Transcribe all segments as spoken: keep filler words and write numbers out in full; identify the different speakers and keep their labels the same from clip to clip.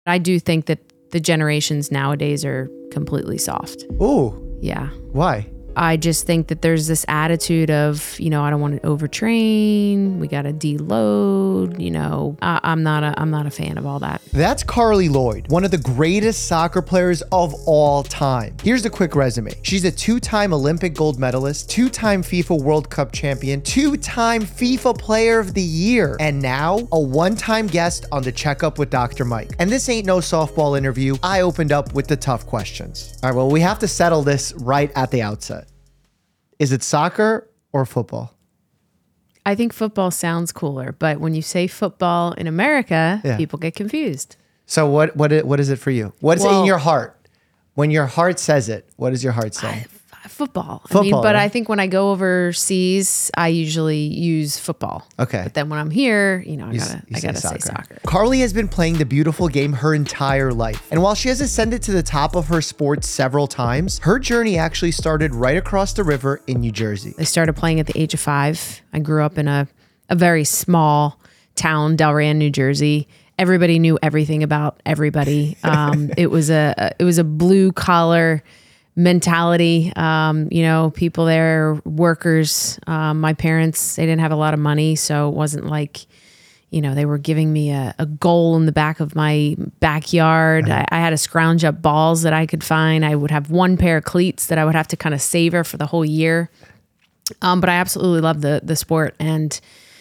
Speaker 1: I do think that the generations nowadays are completely soft.
Speaker 2: Ooh.
Speaker 1: Yeah.
Speaker 2: Why?
Speaker 1: I just think that there's this attitude of, you know, I don't want to overtrain. We got to deload. You know, I, I'm not a, I'm not a fan of all that.
Speaker 2: That's Carli Lloyd, one of the greatest soccer players of all time. Here's a quick resume. She's a two-time Olympic gold medalist, two-time FIFA World Cup champion, two-time FIFA Player of the Year, and now a one-time guest on the Checkup with Doctor Mike. And this ain't no softball interview. I opened up with the tough questions. All right, well, we have to settle this right at the outset. Is it soccer or football?
Speaker 1: I think football sounds cooler, but when you say football in America,
Speaker 2: Yeah.
Speaker 1: people get confused.
Speaker 2: So what what i- what is it for you? What's
Speaker 1: Well-
Speaker 2: in your heart? When your heart says it, what does your heart say?
Speaker 1: I, football. I
Speaker 2: Football,
Speaker 1: mean, but
Speaker 2: right?
Speaker 1: I think when I go overseas, I usually use football.
Speaker 2: Okay.
Speaker 1: But then when I'm here, you know, I
Speaker 2: You
Speaker 1: gotta,
Speaker 2: s- you
Speaker 1: I
Speaker 2: say
Speaker 1: gotta say
Speaker 2: soccer.
Speaker 1: soccer.
Speaker 2: Carli has been playing the beautiful game her entire life. And while she has ascended to the top of her sport several times, her journey actually started right across the river in New Jersey.
Speaker 1: I started playing at the age of five. I grew up in a, a very small town, Delran, New Jersey. Everybody knew everything about everybody. Um, it was a, a it was a blue collar mentality. Um, you know, people there, workers. Um, my parents, they didn't have a lot of money, so it wasn't like, you know, they were giving me a, a goal in the back of my backyard. I, I had to scrounge up balls that I could find. I would have one pair of cleats that I would have to kind of savor for the whole year. Um, but I absolutely love the the sport. And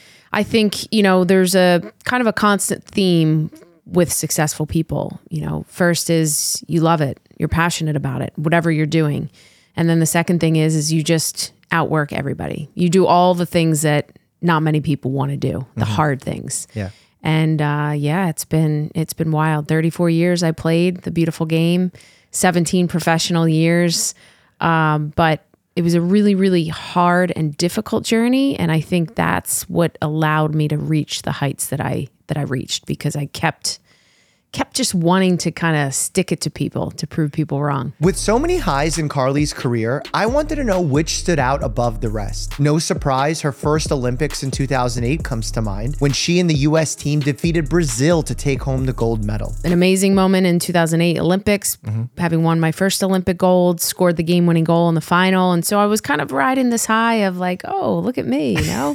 Speaker 1: I think, you know, there's a kind of a constant theme with successful people. You know, first is you love it. You're passionate about it, whatever you're doing. And then the second thing is, is you just outwork everybody. You do all the things that not many people want to do, the
Speaker 2: Mm-hmm.
Speaker 1: hard things.
Speaker 2: Yeah.
Speaker 1: And uh, yeah, it's been it's been wild. thirty-four years I played the beautiful game, seventeen professional years. Um, but it was a really, really hard and difficult journey. And I think that's what allowed me to reach the heights that I that I reached, because I kept kept just wanting to kind of stick it to people, to prove people wrong.
Speaker 2: With so many highs in Carli's career, I wanted to know which stood out above the rest. No surprise, her first Olympics in two thousand eight comes to mind, when she and the U S team defeated Brazil to take home the gold medal.
Speaker 1: An amazing moment in two thousand eight Olympics, having won my first Olympic gold, scored the game-winning goal in the final. And so I was kind of riding this high of like, oh, look at me, you know?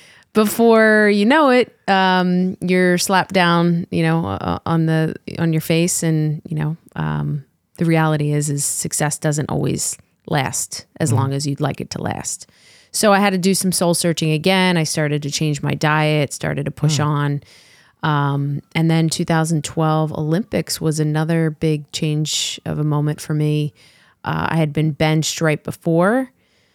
Speaker 1: Before you know it, um, you're slapped down, you know, uh, on the on your face, and you know, um, the reality is, is success doesn't always last as long as you'd like it to last. So I had to do some soul searching again. I started to change my diet, started to push on, um, and then two thousand twelve Olympics was another big change of a moment for me. Uh, I had been benched right before.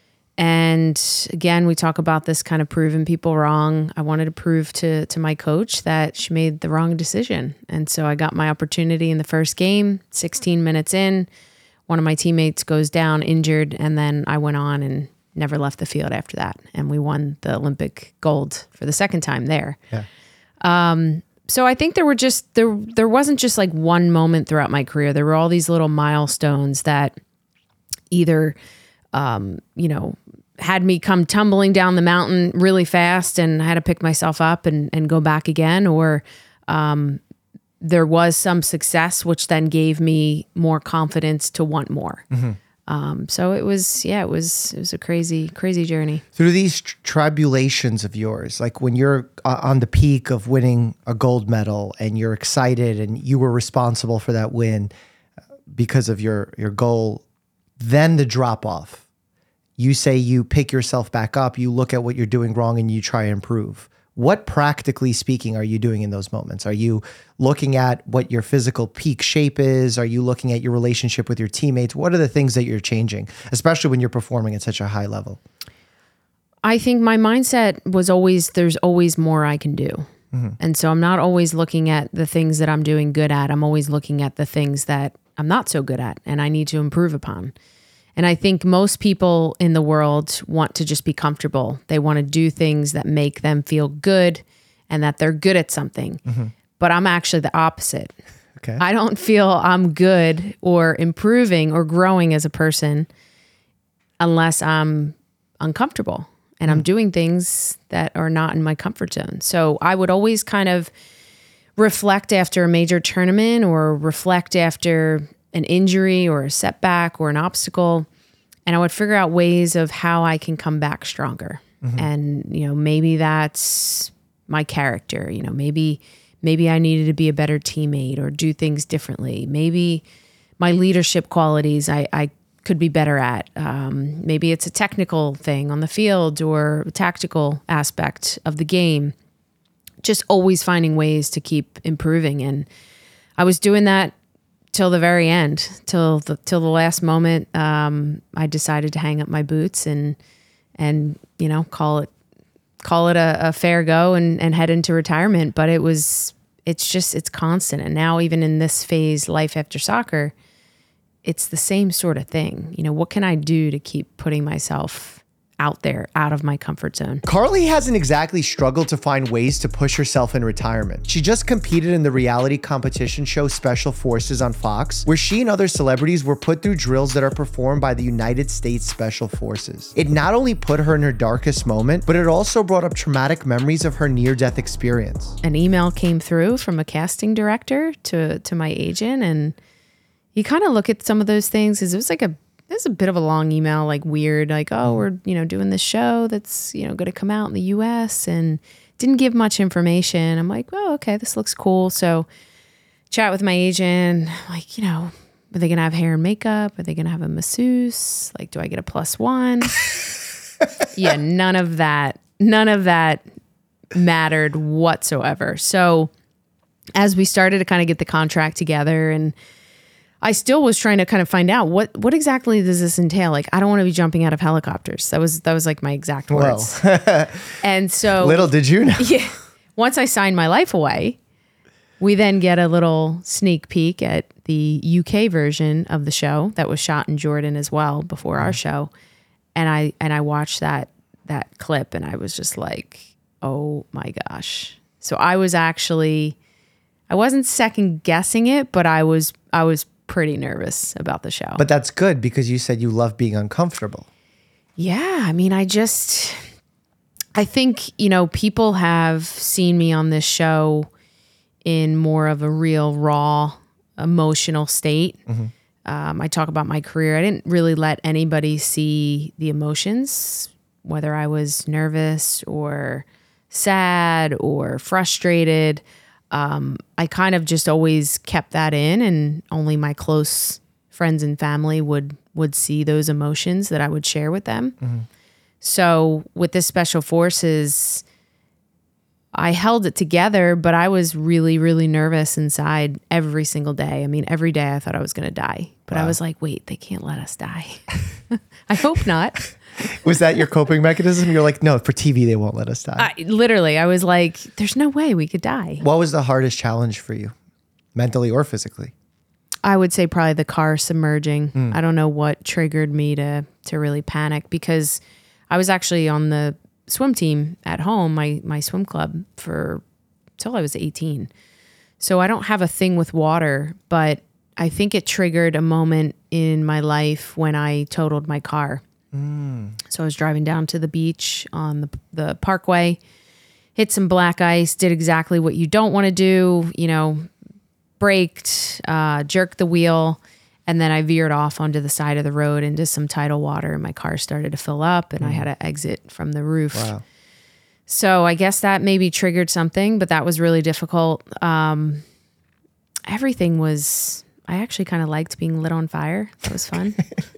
Speaker 1: And again, we talk about this kind of proving people wrong. I wanted to prove to to my coach that she made the wrong decision. And so I got my opportunity in the first game, sixteen minutes in. One of my teammates goes down injured, and then I went on and never left the field after that. And we won the Olympic gold for the second time there.
Speaker 2: Yeah.
Speaker 1: Um, so I think there were just, there, there wasn't just like one moment throughout my career. There were all these little milestones that either, um, you know, had me come tumbling down the mountain really fast and I had to pick myself up and, and go back again. Or um, there was some success, which then gave me more confidence to want more.
Speaker 2: Mm-hmm.
Speaker 1: Um, so it was, yeah, it was, it was a crazy, crazy journey.
Speaker 2: Through these tr- tribulations of yours, like when you're uh, on the peak of winning a gold medal and you're excited and you were responsible for that win because of your, your goal, then the drop off. You say you pick yourself back up, you look at what you're doing wrong and you try to improve. What, practically speaking, are you doing in those moments? Are you looking at what your physical peak shape is? Are you looking at your relationship with your teammates? What are the things that you're changing, especially when you're performing at such a high level?
Speaker 1: I think my mindset was always, there's always more I can do. Mm-hmm. And so I'm not always looking at the things that I'm doing good at. I'm always looking at the things that I'm not so good at and I need to improve upon. And I think most people in the world want to just be comfortable. They want to do things that make them feel good and that they're good at something. Mm-hmm. But I'm actually the opposite.
Speaker 2: Okay.
Speaker 1: I don't feel I'm good or improving or growing as a person unless I'm uncomfortable and mm. I'm doing things that are not in my comfort zone. So I would always kind of reflect after a major tournament or reflect after an injury or a setback or an obstacle. And I would figure out ways of how I can come back stronger. Mm-hmm. And, you know, maybe that's my character, you know, maybe, maybe I needed to be a better teammate or do things differently. Maybe my leadership qualities I, I could be better at. Um, maybe it's a technical thing on the field or a tactical aspect of the game. Just always finding ways to keep improving. And I was doing that till the very end, till the till the last moment. Um, I decided to hang up my boots and and you know call it call it a, a fair go and and head into retirement. But it was it's just it's constant. And now even in this phase, life after soccer, it's the same sort of thing. You know, what can I do to keep putting myself out there, out of my comfort zone?
Speaker 2: Carly hasn't exactly struggled to find ways to push herself in retirement. She just competed in the reality competition show Special Forces on Fox, where she and other celebrities were put through drills that are performed by the United States Special Forces. It not only put her in her darkest moment, but it also brought up traumatic memories of her near-death experience.
Speaker 1: An email came through from a casting director to, to my agent, and you kind of look at some of those things because it was like a It was a bit of a long email, like weird, like, oh, we're, you know, doing this show that's, you know, going to come out in the U S and didn't give much information. I'm like, oh, okay, this looks cool. So chat with my agent, like, you know, are they going to have hair and makeup? Are they going to have a masseuse? Like, do I get a plus one? Yeah, none of that, none of that mattered whatsoever. So as we started to kind of get the contract together, and I still was trying to kind of find out what what exactly does this entail. Like, I don't want to be jumping out of helicopters. That was that was like my exact words.
Speaker 2: Well,
Speaker 1: and so
Speaker 2: little did you know.
Speaker 1: Yeah. Once I signed my life away, we then get a little sneak peek at the U K version of the show that was shot in Jordan as well before our show. And I and I watched that that clip and I was just like, oh my gosh. So I was actually I wasn't second guessing it, but I was I was pretty nervous about the show.
Speaker 2: But that's good because you said you love being uncomfortable.
Speaker 1: Yeah. I mean, I just, I think, you know, people have seen me on this show in more of a real raw emotional state. Mm-hmm. Um, I talk about my career. I didn't really let anybody see the emotions, whether I was nervous or sad or frustrated. Um, I kind of just always kept that in, and only my close friends and family would, would see those emotions that I would share with them. Mm-hmm. So with this Special Forces, I held it together, but I was really, really nervous inside every single day. I mean, every day I thought I was going to die, but wow. I was like, wait, they can't let us die. I hope not.
Speaker 2: Was that your coping mechanism? You're like, no, for T V, they won't let us die.
Speaker 1: I, literally, I was like, there's no way we could die.
Speaker 2: What was the hardest challenge for you, mentally or physically?
Speaker 1: I would say probably the car submerging. Mm. I don't know what triggered me to to really panic, because I was actually on the swim team at home, my my swim club, for till I was eighteen. So I don't have a thing with water, but I think it triggered a moment in my life when I totaled my car. Mm. So I was driving down to the beach on the, the parkway, hit some black ice, did exactly what you don't want to do, you know, braked, uh, jerked the wheel, and then I veered off onto the side of the road into some tidal water, and my car started to fill up, and mm. I had to exit from the roof. Wow. So I guess that maybe triggered something, but that was really difficult. Um, everything was, I actually kind of liked being lit on fire. That was fun.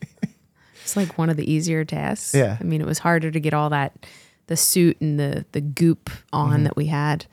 Speaker 1: It's like one of the easier tasks.
Speaker 2: Yeah.
Speaker 1: I mean, it was harder to get all that, the suit and the the goop on mm-hmm. that we had.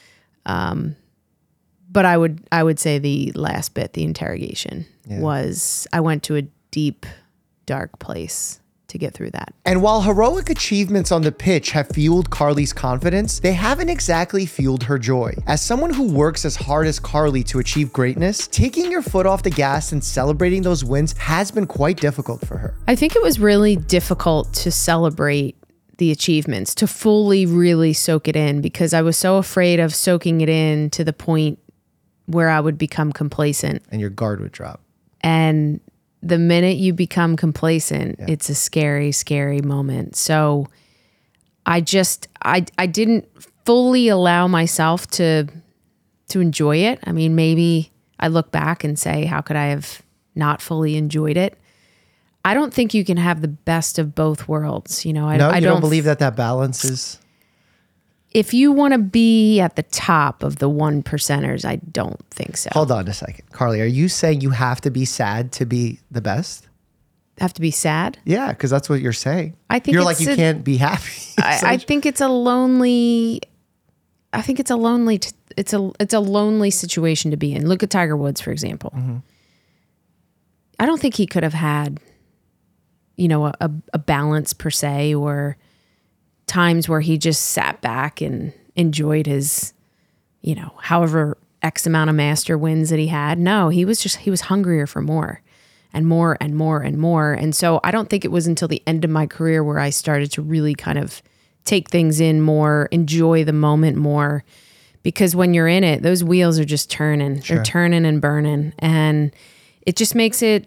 Speaker 1: Um, but I would I would say the last bit, the interrogation, yeah. was I went to a deep, dark place to get through that.
Speaker 2: And while heroic achievements on the pitch have fueled Carly's confidence, they haven't exactly fueled her joy. As someone who works as hard as Carly to achieve greatness, taking your foot off the gas and celebrating those wins has been quite difficult for her.
Speaker 1: I think it was really difficult to celebrate the achievements, to fully really soak it in, because I was so afraid of soaking it in to the point where I would become complacent.
Speaker 2: And your guard would drop.
Speaker 1: And the minute you become complacent, yeah. it's a scary, scary moment. So I just, I, I didn't fully allow myself to to enjoy it. I mean, maybe I look back and say, how could I have not fully enjoyed it? I don't think you can have the best of both worlds. You know, I,
Speaker 2: no,
Speaker 1: I
Speaker 2: you
Speaker 1: don't,
Speaker 2: don't believe that that balance is.
Speaker 1: If you want to be at the top of the one percenters, I don't think so.
Speaker 2: Hold on a second. Carly, are you saying you have to be sad to be the best?
Speaker 1: Have to be sad?
Speaker 2: Yeah, because that's what you're saying.
Speaker 1: I think
Speaker 2: you're
Speaker 1: it's
Speaker 2: like, you
Speaker 1: a-
Speaker 2: can't be happy.
Speaker 1: I, I think it's a lonely, I think it's a lonely, t- it's a, it's a lonely situation to be in. Look at Tiger Woods, for example.
Speaker 2: Mm-hmm.
Speaker 1: I don't think he could have had, you know, a, a, a balance per se, or times where he just sat back and enjoyed his, you know, however X amount of master wins that he had. No, he was just, he was hungrier for more and more and more and more. And so I don't think it was until the end of my career where I started to really kind of take things in more, enjoy the moment more, because when you're in it, those wheels are just turning,
Speaker 2: Sure.
Speaker 1: they're turning and burning. And it just makes it,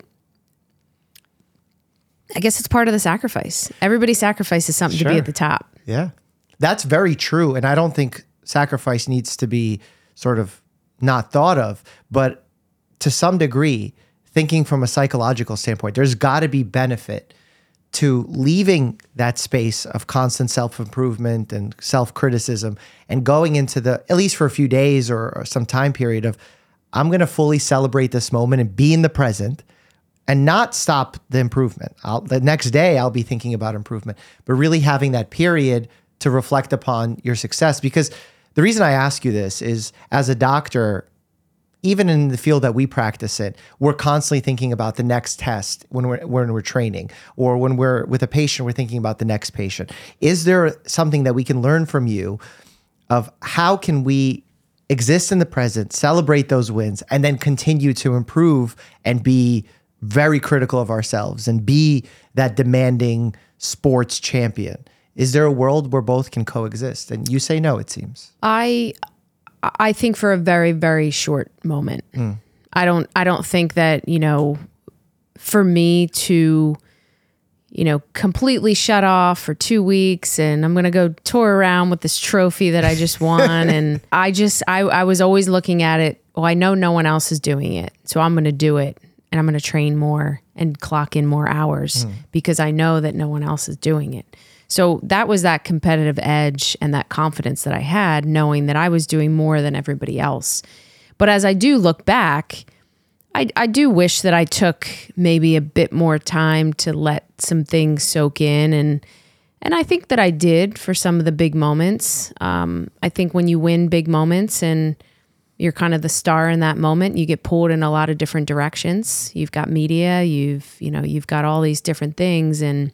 Speaker 1: I guess it's part of the sacrifice. Everybody sacrifices something to
Speaker 2: Sure.
Speaker 1: be at the top.
Speaker 2: Yeah, that's very true. And I don't think sacrifice needs to be sort of not thought of, but to some degree, thinking from a psychological standpoint, there's got to be benefit to leaving that space of constant self-improvement and self-criticism and going into the, at least for a few days or, or some time period of, I'm going to fully celebrate this moment and be in the present and not stop the improvement. I'll, the next day I'll be thinking about improvement, but really having that period to reflect upon your success. Because the reason I ask you this is, as a doctor, even in the field that we practice in, we're constantly thinking about the next test when we're when we're training, or when we're with a patient, we're thinking about the next patient. Is there something that we can learn from you of how can we exist in the present, celebrate those wins, and then continue to improve and be very critical of ourselves and be that demanding sports champion? Is there a world where both can coexist? And you say no, it seems.
Speaker 1: I I think for a very, very short moment.
Speaker 2: Mm.
Speaker 1: I don't I don't think that, you know, for me to, you know, completely shut off for two weeks and I'm gonna go tour around with this trophy that I just won. And I just I, I was always looking at it, well, I know no one else is doing it, so I'm gonna do it. And I'm going to train more and clock in more hours mm. because I know that no one else is doing it. So that was that competitive edge and that confidence that I had, knowing that I was doing more than everybody else. But as I do look back, I, I do wish that I took maybe a bit more time to let some things soak in. And and I think that I did for some of the big moments. Um, I think when you win big moments and you're kind of the star in that moment, you get pulled in a lot of different directions. You've got media, you've, you know, you've got all these different things. And,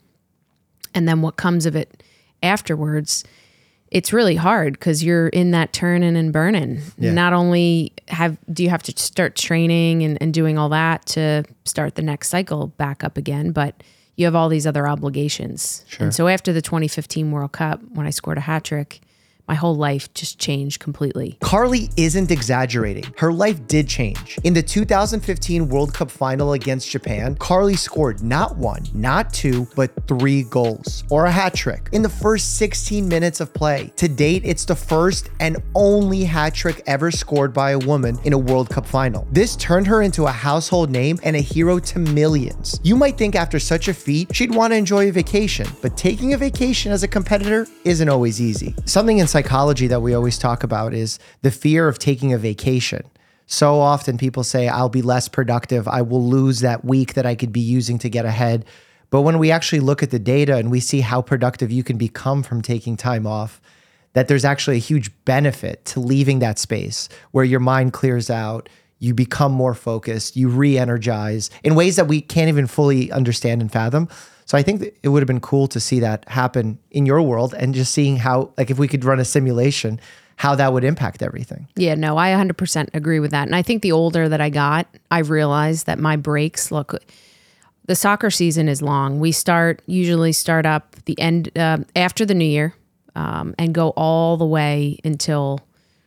Speaker 1: and then what comes of it afterwards, it's really hard because you're in that turning and burning.
Speaker 2: Yeah. Not
Speaker 1: Not only have, do you have to start training and, and doing all that to start the next cycle back up again, but you have all these other obligations.
Speaker 2: Sure.
Speaker 1: And so after the twenty fifteen World Cup, when I scored a hat trick, my whole life just changed completely.
Speaker 2: Carly isn't exaggerating. Her life did change. In the two thousand fifteen World Cup final against Japan, Carly scored not one, not two, but three goals, or a hat trick, in the first sixteen minutes of play. To date, it's the first and only hat trick ever scored by a woman in a World Cup final. This turned her into a household name and a hero to millions. You might think after such a feat, she'd want to enjoy a vacation, but taking a vacation as a competitor isn't always easy. Something in psychology that we always talk about is the fear of taking a vacation. So often people say, I'll be less productive. I will lose that week that I could be using to get ahead. But when we actually look at the data and we see how productive you can become from taking time off, that there's actually a huge benefit to leaving that space where your mind clears out, you become more focused, you re-energize in ways that we can't even fully understand and fathom. So I think that it would have been cool to see that happen in your world and just seeing how, like if we could run a simulation, how that would impact everything.
Speaker 1: Yeah, no, I one hundred percent agree with that. And I think the older that I got, I realized that my breaks, look, the soccer season is long. We start, usually start up the end, uh, after the new year um, and go all the way until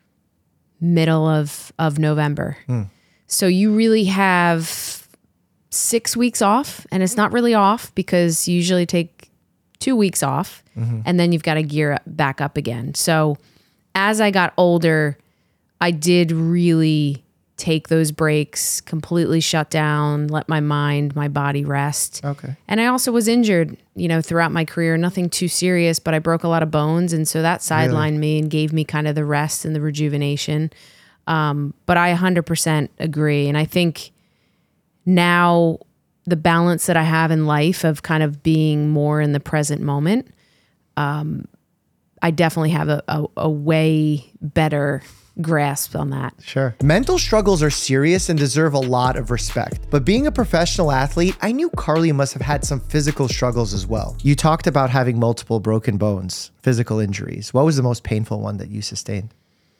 Speaker 1: middle of, of November. Mm. So you really have six weeks off, and it's not really off because you usually take two weeks off mm-hmm. and then you've got to gear up, back up again. So as I got older, I did really take those breaks, completely shut down, let my mind, my body rest.
Speaker 2: Okay.
Speaker 1: And I also was injured, you know, throughout my career, nothing too serious, but I broke a lot of bones. And so that sidelined really? me and gave me kind of the rest and the rejuvenation. Um, but I one hundred percent agree. And I think now the balance that I have in life of kind of being more in the present moment, um, I definitely have a, a, a way better grasp on that.
Speaker 2: Sure. Mental struggles are serious and deserve a lot of respect. But being a professional athlete, I knew Carly must have had some physical struggles as well. You talked about having multiple broken bones, physical injuries. What was the most painful one that you sustained?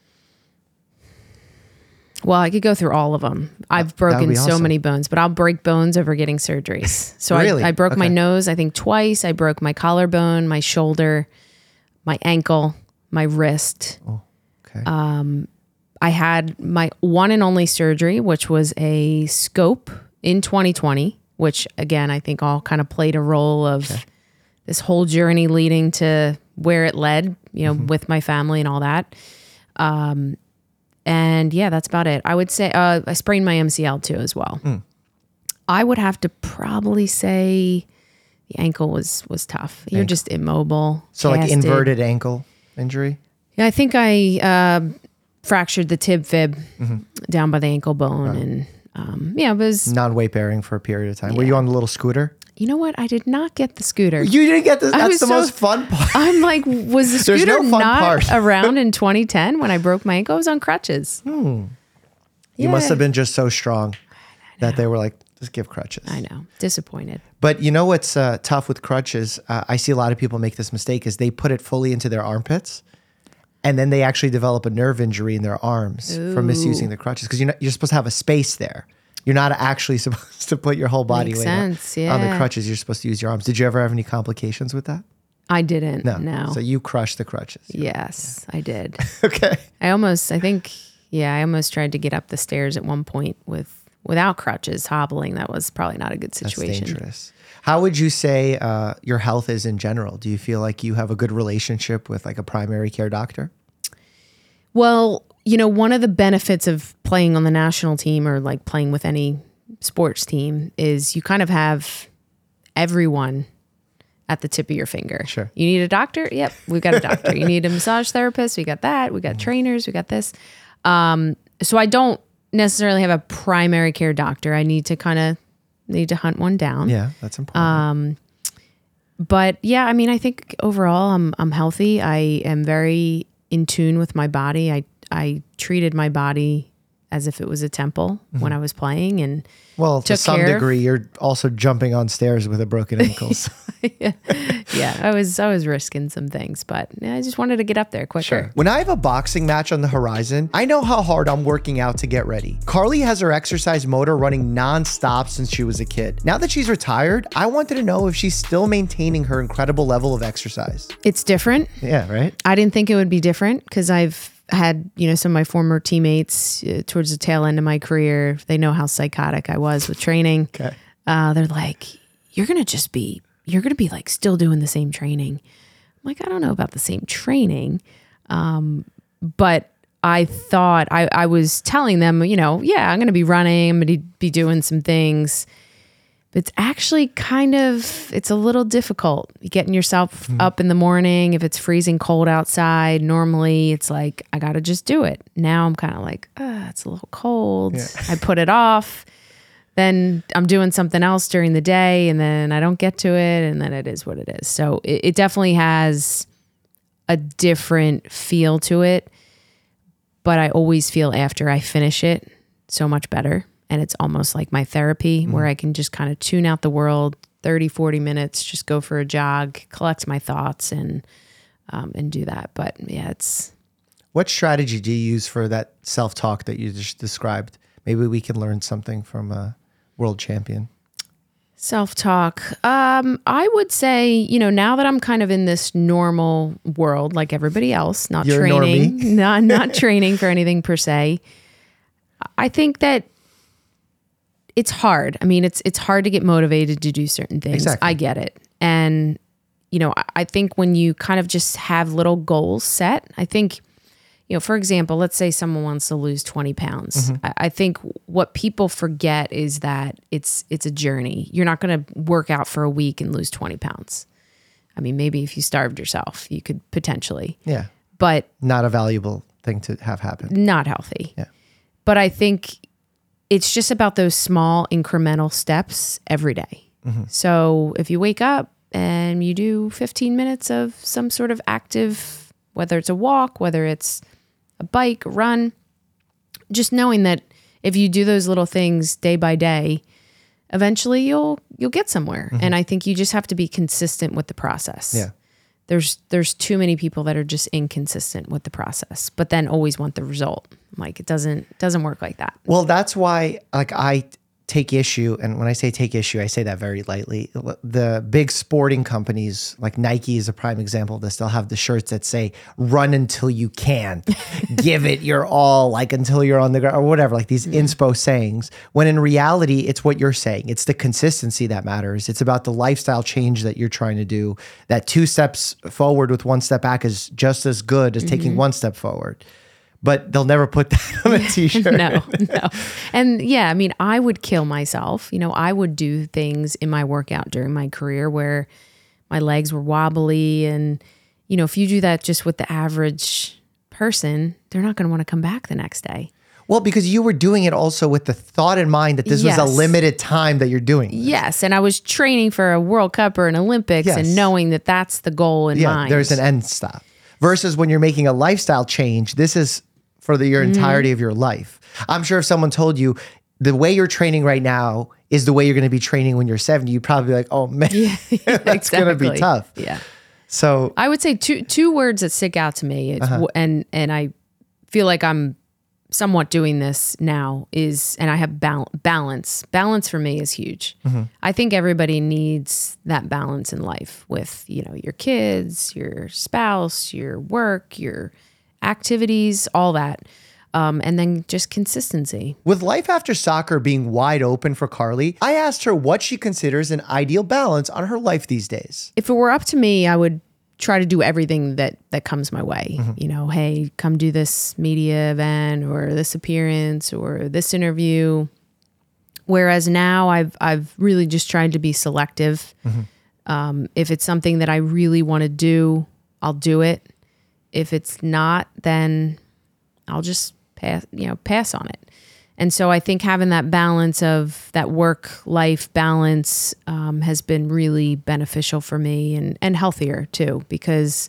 Speaker 1: Well, I could go through all of them. I've broken so
Speaker 2: awesome.
Speaker 1: many bones, but I'll break bones over getting surgeries. So
Speaker 2: really?
Speaker 1: I, I broke
Speaker 2: okay.
Speaker 1: my nose, I think twice. I broke my collarbone, my shoulder, my ankle, my wrist.
Speaker 2: Oh, okay.
Speaker 1: Um, I had my one and only surgery, which was a scope in twenty twenty, which again, I think all kind of played a role of okay. this whole journey leading to where it led, you know, mm-hmm. with my family and all that. Um, and yeah, that's about it. I would say, uh, I sprained my M C L too as well. Mm. I would have to probably say the ankle was, was tough. You're ankle. just immobile.
Speaker 2: So casted. Like inverted ankle injury?
Speaker 1: Yeah, I think I uh, fractured the tib fib mm-hmm. down by the ankle bone. Right. And um, yeah, it was
Speaker 2: non-weight bearing for a period of time.
Speaker 1: Yeah.
Speaker 2: Were you on the little scooter?
Speaker 1: You know what? I did not get the scooter.
Speaker 2: You didn't get this. That's the so, most fun part.
Speaker 1: I'm like, was the scooter
Speaker 2: no
Speaker 1: not
Speaker 2: part.
Speaker 1: around in twenty ten when I broke my ankle? I was on crutches.
Speaker 2: Hmm. Yeah. You must have been just so strong that they were like, just give crutches.
Speaker 1: I know. Disappointed.
Speaker 2: But you know what's uh, tough with crutches? Uh, I see a lot of people make this mistake is they put it fully into their armpits. And then they actually develop a nerve injury in their arms Ooh. from misusing the crutches because you're, not, you're supposed to have a space there. You're not actually supposed to put your whole body
Speaker 1: Makes
Speaker 2: weight
Speaker 1: sense,
Speaker 2: on,
Speaker 1: yeah.
Speaker 2: on the crutches. You're supposed to use your arms. Did you ever have any complications with that?
Speaker 1: I didn't.
Speaker 2: No.
Speaker 1: no.
Speaker 2: So you crushed the crutches.
Speaker 1: Yes, yeah. I did.
Speaker 2: Okay.
Speaker 1: I almost, I think, yeah, I almost tried to get up the stairs at one point with without crutches, hobbling. That was probably not a good situation.
Speaker 2: That's dangerous. How would you say uh, your health is in general? Do you feel like you have a good relationship with like a primary care doctor?
Speaker 1: Well, you know, one of the benefits of playing on the national team or like playing with any sports team is you kind of have everyone at the tip of your finger.
Speaker 2: Sure.
Speaker 1: You need a doctor? Yep, we've got a doctor. You need a massage therapist? We got that. We got mm-hmm. trainers. We got this. Um, so I don't necessarily have a primary care doctor. I need to kind of need to hunt one down.
Speaker 2: Yeah, that's important.
Speaker 1: Um, but yeah, I mean, I think overall I'm I'm healthy. I am very in tune with my body. I I treated my body as if it was a temple mm-hmm. when I was playing, and
Speaker 2: well, to some degree, of, you're also jumping on stairs with a broken ankle.
Speaker 1: yeah. yeah, I was I was risking some things, but yeah, I just wanted to get up there quicker.
Speaker 2: Sure. When I have a boxing match on the horizon, I know how hard I'm working out to get ready. Carly has her exercise motor running nonstop since she was a kid. Now that she's retired, I wanted to know if she's still maintaining her incredible level of exercise.
Speaker 1: It's different.
Speaker 2: Yeah, right?
Speaker 1: I didn't think it would be different because I've had, you know, some of my former teammates uh, towards the tail end of my career. They know how psychotic I was with training.
Speaker 2: Okay.
Speaker 1: Uh, they're like, you're going to just be, you're going to be like still doing the same training. I'm like, I don't know about the same training. Um, but I thought I, I was telling them, you know, yeah, I'm going to be running, I'm going to be doing some things. It's actually kind of, it's a little difficult getting yourself mm-hmm. up in the morning. If it's freezing cold outside, normally it's like, I got to just do it. Now I'm kind of like, oh, it's a little cold. Yeah. I put it off. Then I'm doing something else during the day and then I don't get to it. And then it is what it is. So it, it definitely has a different feel to it. But I always feel after I finish it so much better. And it's almost like my therapy mm. where I can just kind of tune out the world, thirty, forty minutes, just go for a jog, collect my thoughts and um, and do that. But yeah, it's...
Speaker 2: What strategy do you use for that self-talk that you just described? Maybe we can learn something from a world champion.
Speaker 1: Self-talk. Um, I would say, you know, now that I'm kind of in this normal world like everybody else, not
Speaker 2: You're
Speaker 1: training, not, not training for anything per se, I think that it's hard. I mean, it's it's hard to get motivated to do certain things.
Speaker 2: Exactly.
Speaker 1: I get it. And, you know, I think when you kind of just have little goals set, I think, you know, for example, let's say someone wants to lose twenty pounds.
Speaker 2: Mm-hmm.
Speaker 1: I, I think what people forget is that it's it's a journey. You're not going to work out for a week and lose twenty pounds. I mean, maybe if you starved yourself, you could potentially.
Speaker 2: Yeah.
Speaker 1: But
Speaker 2: not a valuable thing to have happen.
Speaker 1: Not healthy.
Speaker 2: Yeah.
Speaker 1: But I think it's just about those small incremental steps every day. Mm-hmm. So if you wake up and you do fifteen minutes of some sort of active, whether it's a walk, whether it's a bike, a run, just knowing that if you do those little things day by day, eventually you'll you'll get somewhere. Mm-hmm. And I think you just have to be consistent with the process.
Speaker 2: Yeah.
Speaker 1: There's there's too many people that are just inconsistent with the process, but then always want the result. Like it doesn't doesn't work like that.
Speaker 2: Well, that's why like I take issue, and when I say take issue, I say that very lightly. The big sporting companies, like Nike is a prime example of this. They'll have the shirts that say "Run until you can," "Give it your all," like until you're on the ground, or whatever. Like these mm-hmm. inspo sayings. When in reality, it's what you're saying. It's the consistency that matters. It's about the lifestyle change that you're trying to do. That two steps forward with one step back is just as good as mm-hmm. taking one step forward. But they'll never put that on a t-shirt.
Speaker 1: No, no. And yeah, I mean, I would kill myself. You know, I would do things in my workout during my career where my legs were wobbly. And, you know, if you do that just with the average person, they're not going to want to come back the next day.
Speaker 2: Well, because you were doing it also with the thought in mind that this
Speaker 1: yes.
Speaker 2: was a limited time that you're doing this.
Speaker 1: Yes. And I was training for a World Cup or an Olympics yes. and knowing that that's the goal in
Speaker 2: yeah,
Speaker 1: mind.
Speaker 2: There's an end stop. Versus when you're making a lifestyle change, this is for the, your entirety mm-hmm. of your life. I'm sure if someone told you the way you're training right now is the way you're going to be training when you're seventy, you'd probably be like, oh man, yeah, that's exactly. going to be tough.
Speaker 1: Yeah.
Speaker 2: So
Speaker 1: I would say two two words that stick out to me, it's, uh-huh. and and I feel like I'm somewhat doing this now is, and I have bal- balance. Balance for me is huge. Mm-hmm. I think everybody needs that balance in life with, you know, your kids, your spouse, your work, your activities, all that. Um, and then just consistency.
Speaker 2: With life after soccer being wide open for Carly, I asked her what she considers an ideal balance on her life these days.
Speaker 1: If it were up to me, I would try to do everything that that comes my way. Mm-hmm. You know, hey, come do this media event or this appearance or this interview. Whereas now I've I've really just tried to be selective. Mm-hmm. Um, if it's something that I really want to do, I'll do it. If it's not, then I'll just pass, you know, pass on it. And so I think having that balance of that work-life balance um, has been really beneficial for me and, and healthier too, because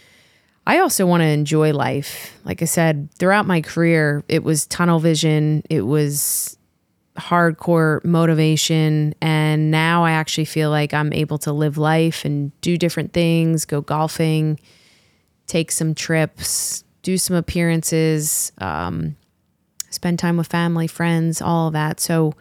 Speaker 1: I also want to enjoy life. Like I said, throughout my career, it was tunnel vision. It was hardcore motivation. And now I actually feel like I'm able to live life and do different things, go golfing, take some trips, do some appearances, um, spend time with family, friends, all of that. So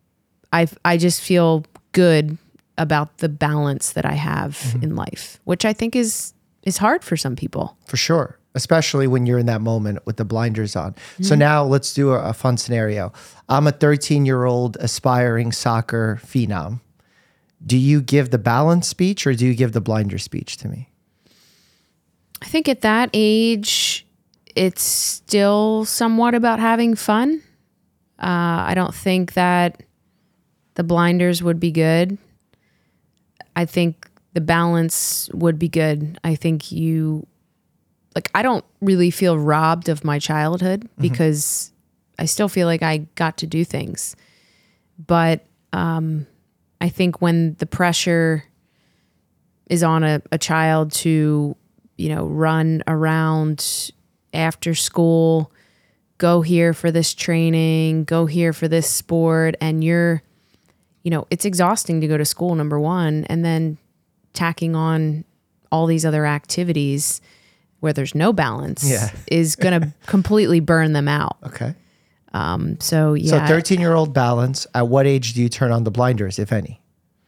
Speaker 1: I I just feel good about the balance that I have mm-hmm. in life, which I think is is hard for some people.
Speaker 2: For sure, especially when you're in that moment with the blinders on. Mm-hmm. So now let's do a, a fun scenario. I'm a thirteen-year-old aspiring soccer phenom. Do you give the balance speech or do you give the blinder speech to me?
Speaker 1: I think at that age, it's still somewhat about having fun. Uh, I don't think that the blinders would be good. I think the balance would be good. I think you, like, I don't really feel robbed of my childhood mm-hmm. because I still feel like I got to do things. But um, I think when the pressure is on a, a child to, you know, run around after school, go here for this training, go here for this sport, and you're, you know, it's exhausting to go to school, number one, and then tacking on all these other activities where there's no balance
Speaker 2: yeah.
Speaker 1: is going to completely burn them out.
Speaker 2: Okay.
Speaker 1: Um, so yeah.
Speaker 2: So thirteen-year-old balance, at what age do you turn on the blinders, if any?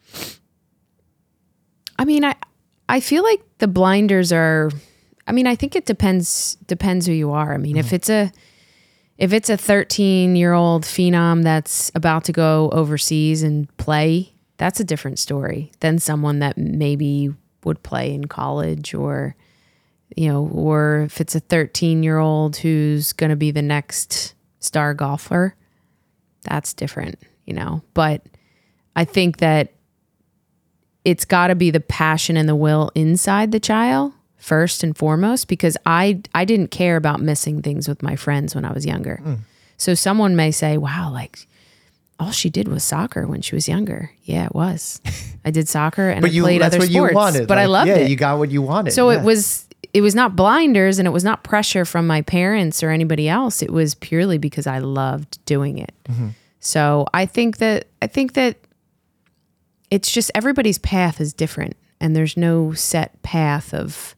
Speaker 1: I mean, I I feel like the blinders are, I mean, I think it depends depends who you are. I mean, mm. if it's a if it's a thirteen-year-old phenom that's about to go overseas and play, that's a different story than someone that maybe would play in college or you know, or if it's a thirteen year old who's going to be the next star golfer, that's different, you know, but I think that it's got to be the passion and the will inside the child first and foremost, because I, I didn't care about missing things with my friends when I was younger. Mm. So someone may say, wow, like all she did was soccer when she was younger. Yeah, it was. I did soccer and
Speaker 2: but
Speaker 1: I
Speaker 2: you,
Speaker 1: played
Speaker 2: that's
Speaker 1: other
Speaker 2: what
Speaker 1: sports,
Speaker 2: you wanted.
Speaker 1: but
Speaker 2: like,
Speaker 1: I loved
Speaker 2: yeah,
Speaker 1: it.
Speaker 2: You got what you wanted.
Speaker 1: So
Speaker 2: yeah.
Speaker 1: it was, it was not blinders and it was not pressure from my parents or anybody else. It was purely because I loved doing it. Mm-hmm. So I think that, I think that it's just everybody's path is different and there's no set path of,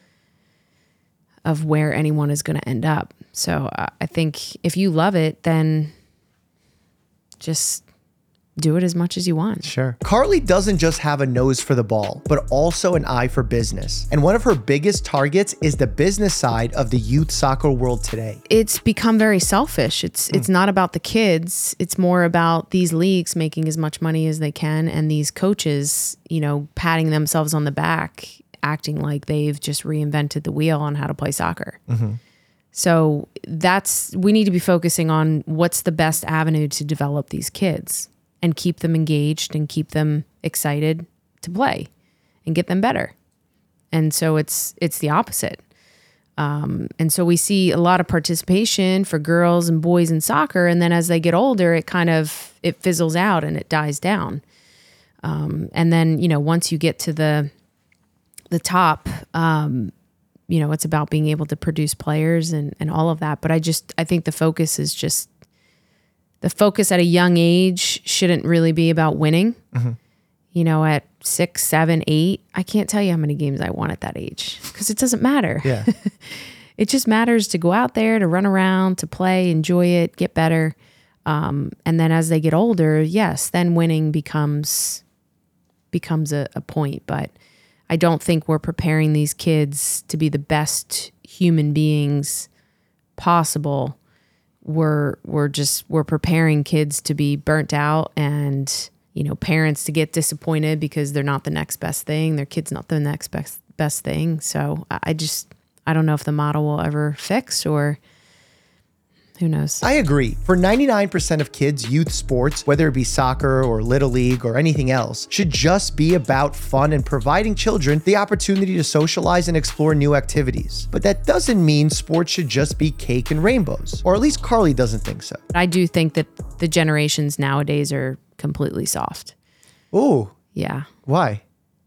Speaker 1: of where anyone is going to end up. So uh, I think if you love it, then just do it as much as you want.
Speaker 2: Sure. Carly doesn't just have a nose for the ball, but also an eye for business. And one of her biggest targets is the business side of the youth soccer world today.
Speaker 1: It's become very selfish. It's mm. it's not about the kids. It's more about these leagues making as much money as they can and these coaches, you know, patting themselves on the back, acting like they've just reinvented the wheel on how to play soccer. Mm-hmm. So that's, we need to be focusing on what's the best avenue to develop these kids and keep them engaged and keep them excited to play and get them better. And so it's it's the opposite. Um, and so we see a lot of participation for girls and boys in soccer. And then as they get older, it kind of, it fizzles out and it dies down. Um, and then, you know, once you get to the, the top, um, you know, it's about being able to produce players and, and all of that. But I just, I think the focus is just, the focus at a young age shouldn't really be about winning. Mm-hmm. You know, at six, seven, eight, I can't tell you how many games I won at that age because it doesn't matter.
Speaker 2: Yeah.
Speaker 1: It just matters to go out there, to run around, to play, enjoy it, get better. Um, and then as they get older, yes, then winning becomes becomes a, a point. But I don't think we're preparing these kids to be the best human beings possible. We're we're just we're preparing kids to be burnt out and, you know, parents to get disappointed because they're not the next best thing. Their kid's not the next best best thing. So I just I don't know if the model will ever fix or who knows.
Speaker 2: I agree. For ninety-nine percent of kids, youth sports, whether it be soccer or little league or anything else, should just be about fun and providing children the opportunity to socialize and explore new activities. But that doesn't mean sports should just be cake and rainbows, or at least Carly doesn't think so.
Speaker 1: I do think that the generations nowadays are completely soft.
Speaker 2: Ooh.
Speaker 1: Yeah.
Speaker 2: Why?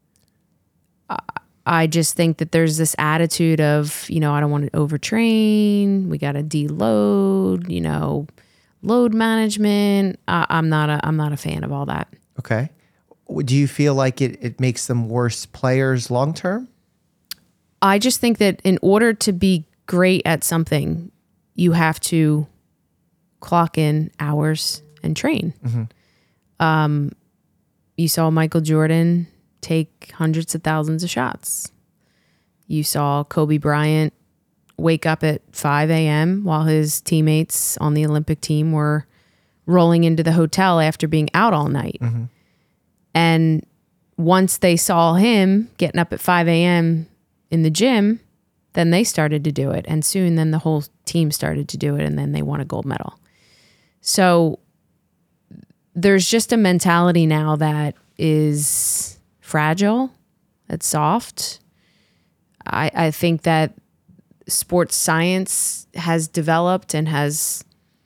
Speaker 1: I just think that there's this attitude of, you know, I don't want to overtrain. We got to deload, you know, load management. Uh, I'm not a, I'm not a fan of all that.
Speaker 2: Okay. Do you feel like it, it makes them worse players long-term?
Speaker 1: I just think that in order to be great at something, you have to clock in hours and train. Mm-hmm. Um, you saw Michael Jordan take hundreds of thousands of shots. You saw Kobe Bryant wake up at five a.m. while his teammates on the Olympic team were rolling into the hotel after being out all night. Mm-hmm. And once they saw him getting up at five a.m. in the gym, then they started to do it. And soon then the whole team started to do it, and then they won a gold medal. So there's just a mentality now that is fragile, it's soft. I, I think that sports science has developed and has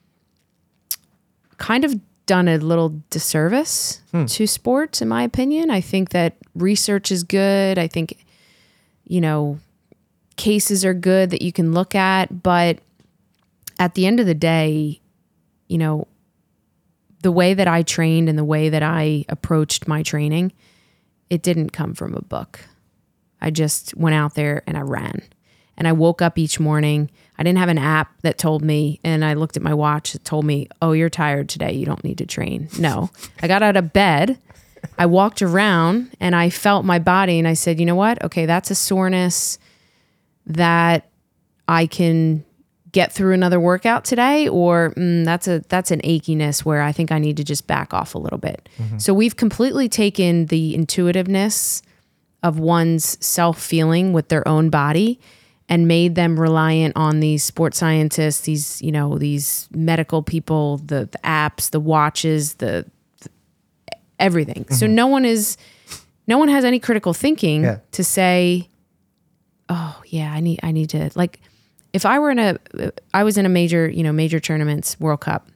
Speaker 1: kind of done a little disservice hmm. to sports, in my opinion. I think that research is good. I think, you know, cases are good that you can look at. But at the end of the day, you know, the way that I trained and the way that I approached my training, it didn't come from a book. I just went out there and I ran. And I woke up each morning. I didn't have an app that told me, and I looked at my watch that told me, oh, you're tired today. You don't need to train. No. I got out of bed. I walked around and I felt my body and I said, you know what? Okay, that's a soreness that I can get through another workout today, or mm, that's a that's an achiness where I think I need to just back off a little bit. Mm-hmm. So we've completely taken the intuitiveness of one's self-feeling with their own body, and made them reliant on these sports scientists, these, you know, these medical people, the, the apps, the watches, the, the everything. Mm-hmm. So no one is, no one has any critical thinking yeah. to say, oh yeah, I need, I need to, like, if I were in a, I was in a major, you know, major tournaments, World Cup,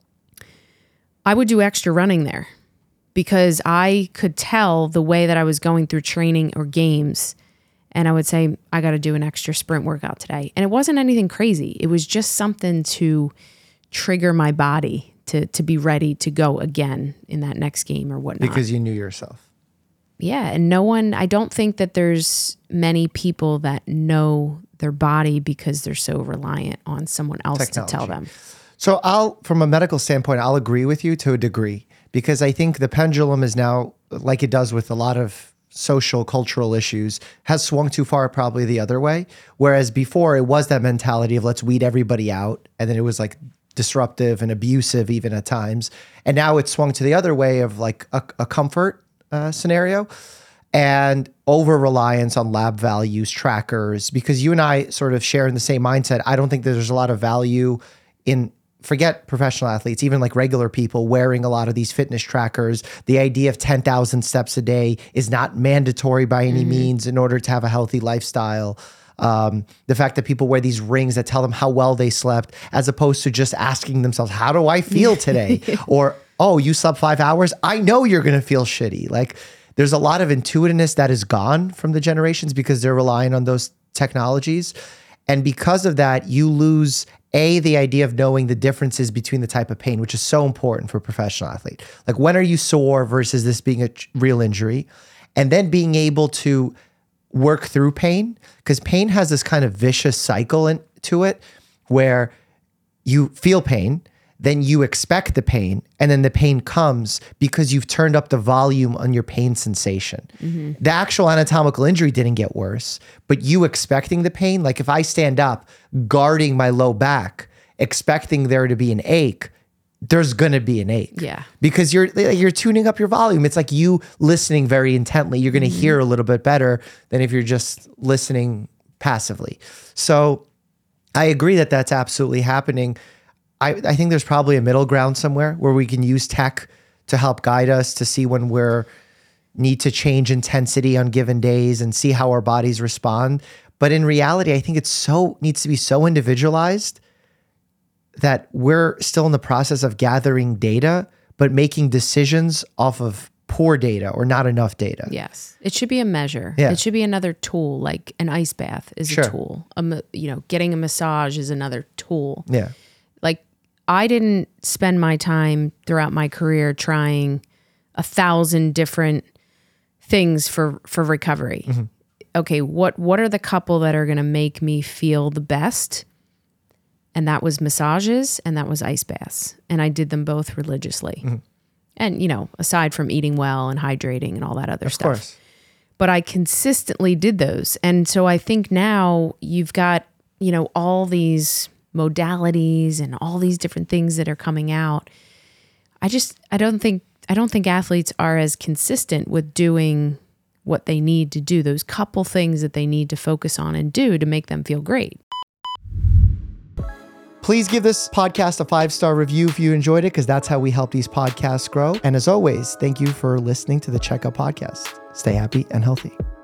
Speaker 1: I would do extra running there because I could tell the way that I was going through training or games. And I would say, I got to do an extra sprint workout today. And it wasn't anything crazy. It was just something to trigger my body to to be ready to go again in that next game or whatnot.
Speaker 2: Because you knew yourself.
Speaker 1: Yeah. And no one, I don't think that there's many people that know their body because they're so reliant on someone else Technology. to tell them.
Speaker 2: So I'll, from a medical standpoint, I'll agree with you to a degree, because I think the pendulum is now, like it does with a lot of social, cultural issues, has swung too far probably the other way. Whereas before it was that mentality of let's weed everybody out. And then it was like disruptive and abusive even at times. And now it's swung to the other way of like a, a comfort uh, scenario and over-reliance on lab values, trackers, because you and I sort of share in the same mindset. I don't think that there's a lot of value in, forget professional athletes, even like regular people wearing a lot of these fitness trackers. The idea of ten thousand steps a day is not mandatory by any mm-hmm. means in order to have a healthy lifestyle. Um, the fact that people wear these rings that tell them how well they slept, as opposed to just asking themselves, how do I feel today? Or, oh, you slept five hours? I know you're going to feel shitty. Like, there's a lot of intuitiveness that is gone from the generations because they're relying on those technologies. And because of that, you lose A, the idea of knowing the differences between the type of pain, which is so important for a professional athlete. Like, when are you sore versus this being a real injury? And then being able to work through pain, because pain has this kind of vicious cycle in, to it where you feel pain, then you expect the pain, and then the pain comes because you've turned up the volume on your pain sensation. Mm-hmm. The actual anatomical injury didn't get worse, but you expecting the pain, like if I stand up guarding my low back, expecting there to be an ache, there's going to be an ache.
Speaker 1: Yeah.
Speaker 2: Because you're you're tuning up your volume. It's like you listening very intently. You're going to mm-hmm. hear a little bit better than if you're just listening passively. So I agree that that's absolutely happening. I, I think there's probably a middle ground somewhere where we can use tech to help guide us to see when we're need to change intensity on given days and see how our bodies respond. But in reality, I think it's so needs to be so individualized that we're still in the process of gathering data, but making decisions off of poor data or not enough data.
Speaker 1: Yes. It should be a measure.
Speaker 2: Yeah.
Speaker 1: It should be another tool, like an ice bath is
Speaker 2: Sure.
Speaker 1: a tool. A, you know, getting a massage is another tool.
Speaker 2: Yeah.
Speaker 1: Like, I didn't spend my time throughout my career trying a thousand different things for, for recovery. Mm-hmm. Okay, what what are the couple that are going to make me feel the best? And that was massages and that was ice baths. And I did them both religiously. Mm-hmm. And, you know, aside from eating well and hydrating and all that other
Speaker 2: of
Speaker 1: stuff. Of
Speaker 2: course.
Speaker 1: But I consistently did those. And so I think now you've got, you know, all these modalities and all these different things that are coming out. I just, I don't think, I don't think athletes are as consistent with doing what they need to do, those couple things that they need to focus on and do to make them feel great.
Speaker 2: Please give this podcast a five-star review if you enjoyed it, because that's how we help these podcasts grow. And as always, thank you for listening to the Checkup Podcast. Stay happy and healthy.